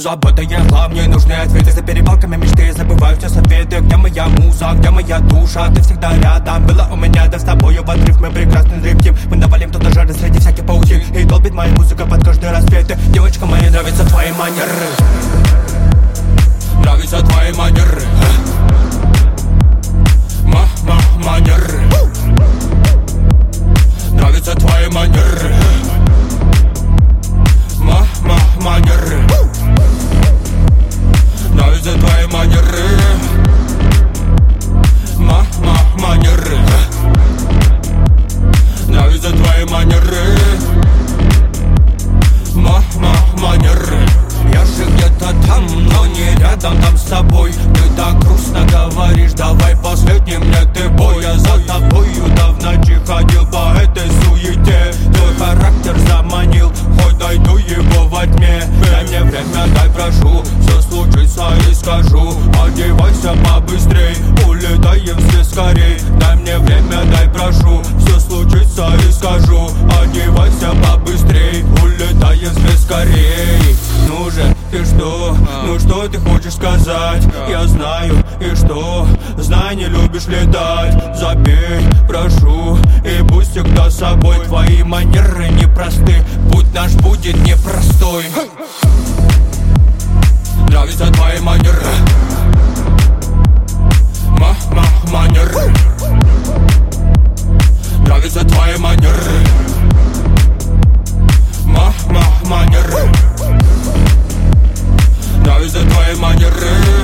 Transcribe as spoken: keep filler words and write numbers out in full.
забота ехала, мне нужны ответы. За перепалками мечты забываю все советы. Где моя муза, где моя душа? Ты всегда рядом, была у меня, да с тобою в отрыв. Мы прекрасно дрифтим, мы навалим туда жары среди всяких паучин. И долбит моя музыка под каждый рассвет. Девочка моя, нравятся твои манеры. Нравятся твои манеры. Ма-ма-манеры. Нравятся твои манеры. Ма-ма-манеры. Нравятся твои манеры. Ма-ма-манеры. Нравятся твои манеры. Ма-ма-манеры. Я же где-то там, но не рядом, там с тобой. Ты так грустно говоришь, давай последним мне ты бой. Я за тобою да в ночи ходил по этой суете. Твой характер заманил, хоть найду его во тьме. Дай мне время, дай прошу, все случится и скажу. Одевайся побыстрей, улетаем все скорей. Дай мне время, дай прошу, все случится и скажу. Одевайся побыстрей, улетаем все скорей. Ну же, ты что? Ну что ты хочешь сказать? Я знаю, и что? Знай, не любишь летать. Забей, прошу, и будь всегда собой. Твои манеры непросты, путь наш будет непростой. Нравятся твои манеры. Ма-ма-манеры. Нравятся твои манеры. Ма-ма-манеры. Нравятся твои манеры.